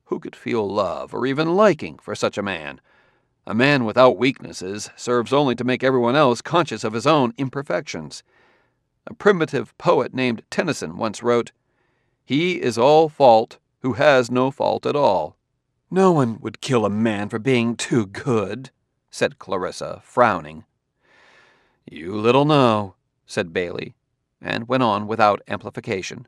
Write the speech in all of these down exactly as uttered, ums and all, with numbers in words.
Who could feel love or even liking for such a man? A man without weaknesses serves only to make everyone else conscious of his own imperfections. A primitive poet named Tennyson once wrote, "He is all fault who has no fault at all." "No one would kill a man for being too good," said Clarissa, frowning. "You little know," said Bailey, and went on without amplification.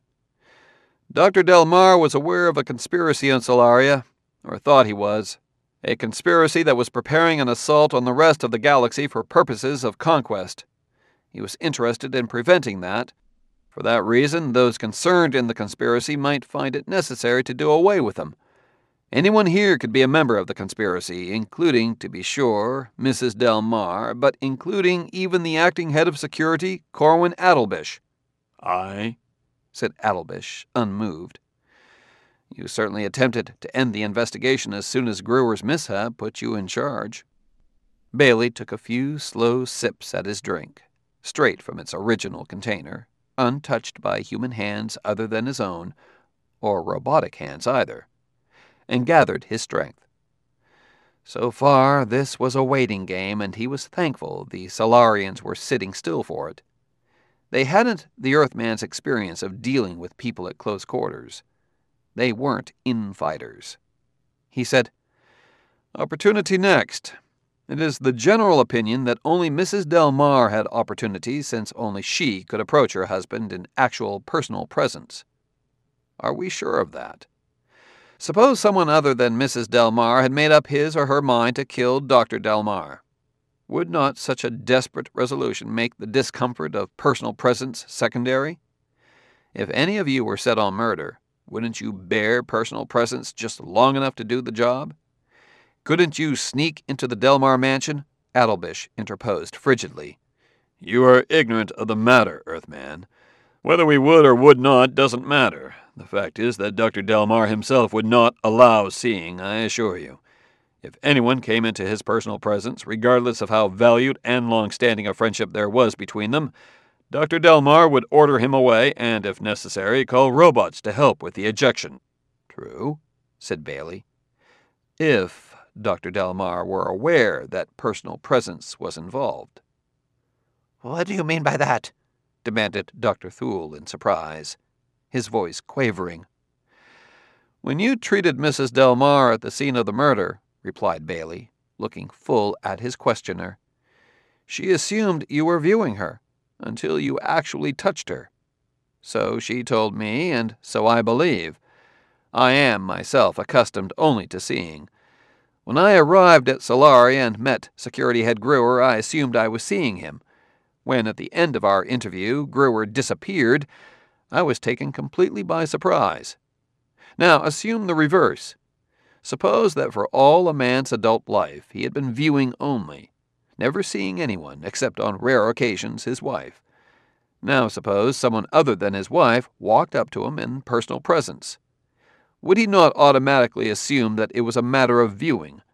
Doctor Delmar was aware of a conspiracy on Solaria, or thought he was. A conspiracy that was preparing an assault on the rest of the galaxy for purposes of conquest. He was interested in preventing that. For that reason, those concerned in the conspiracy might find it necessary to do away with them. Anyone here could be a member of the conspiracy, including, to be sure, Missus Delmar, but including even the acting head of security, Corwin Adelbish. "Aye," said Adelbish, unmoved. "You certainly attempted to end the investigation as soon as Grewer's mishap put you in charge." Bailey took a few slow sips at his drink, straight from its original container, untouched by human hands other than his own, or robotic hands either, and gathered his strength. So far, this was a waiting game, and he was thankful the Solarians were sitting still for it. They hadn't the Earthman's experience of dealing with people at close quarters. They weren't infighters. He said, "Opportunity next. It is the general opinion that only Missus Delmar had opportunity, since only she could approach her husband in actual personal presence. Are we sure of that? Suppose someone other than Missus Delmar had made up his or her mind to kill Doctor Delmar. Would not such a desperate resolution make the discomfort of personal presence secondary? If any of you were set on murder, wouldn't you bear personal presence just long enough to do the job? Couldn't you sneak into the Delmar mansion?" Adelbish interposed frigidly. "You are ignorant of the matter, Earthman. Whether we would or would not doesn't matter. The fact is that Doctor Delmar himself would not allow seeing, I assure you. If anyone came into his personal presence, regardless of how valued and long-standing a friendship there was between them, Doctor Delmar would order him away and, if necessary, call robots to help with the ejection." "True," said Bailey. "If Doctor Delmar were aware that personal presence was involved." "What do you mean by that?" demanded Doctor Thule in surprise, his voice quavering. "When you treated Missus Delmar at the scene of the murder," replied Bailey, looking full at his questioner, "she assumed you were viewing her, until you actually touched her. So she told me, and so I believe. I am, myself, accustomed only to seeing. When I arrived at Solaria and met Security Head Grewer, I assumed I was seeing him. When, at the end of our interview, Grewer disappeared, I was taken completely by surprise. Now, assume the reverse. Suppose that for all a man's adult life he had been viewing only, never seeing anyone, except on rare occasions his wife. Now suppose someone other than his wife walked up to him in personal presence. Would he not automatically assume that it was a matter of viewing,